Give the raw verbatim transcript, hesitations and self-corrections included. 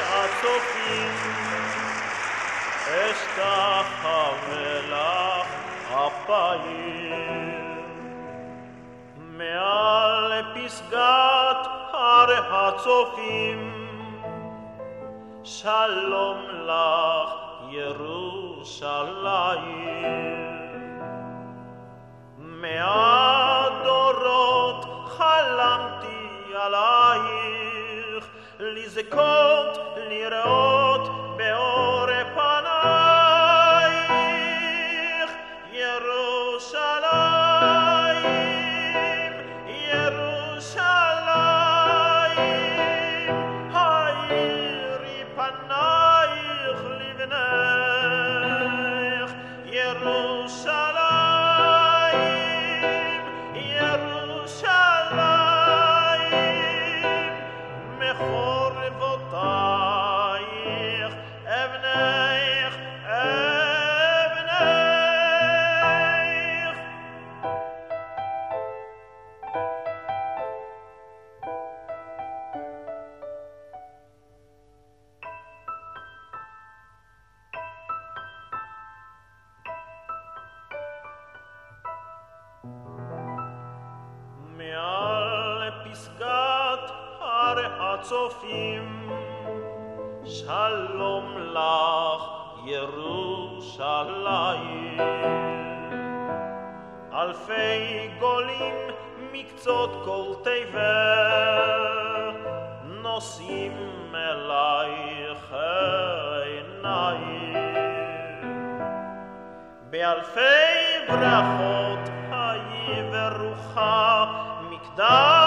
הצופים אשתחווה לך הפעיל מעל פסגת הר הצופים שלום לך ירושלים מהדורות חלמתי עלייך לזכות לראות באור פנייך ירושלים ירושלים האירי פנייך לבנך ירושלים ירושלים מחורבותייך אבנייך אבנייך מעל פסגת הר הצופים שלום לך ירושלים אלפי גולים מקצות כל תבל נושאים אלייך עיניים באלפי ברכות היי ורוחה מקדש